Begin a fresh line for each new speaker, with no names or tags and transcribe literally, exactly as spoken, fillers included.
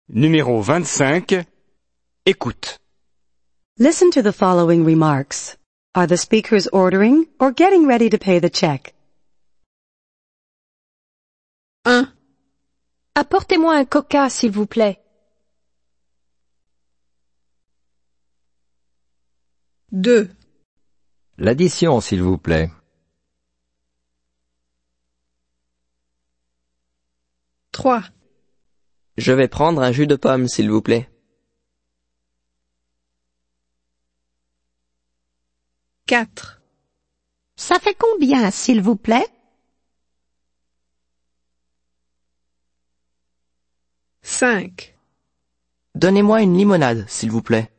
Numéro vingt-cinq. Écoute.
Listen to the following remarks. Are the speakers ordering or getting ready to pay the check?
un.
Apportez-moi un coca, s'il vous plaît.
deux.
L'addition, s'il vous plaît.
trois.
Je vais prendre un jus de pomme, s'il vous plaît.
quatre.
Ça fait combien, s'il vous plaît?
cinq.
Donnez-moi une limonade, s'il vous plaît.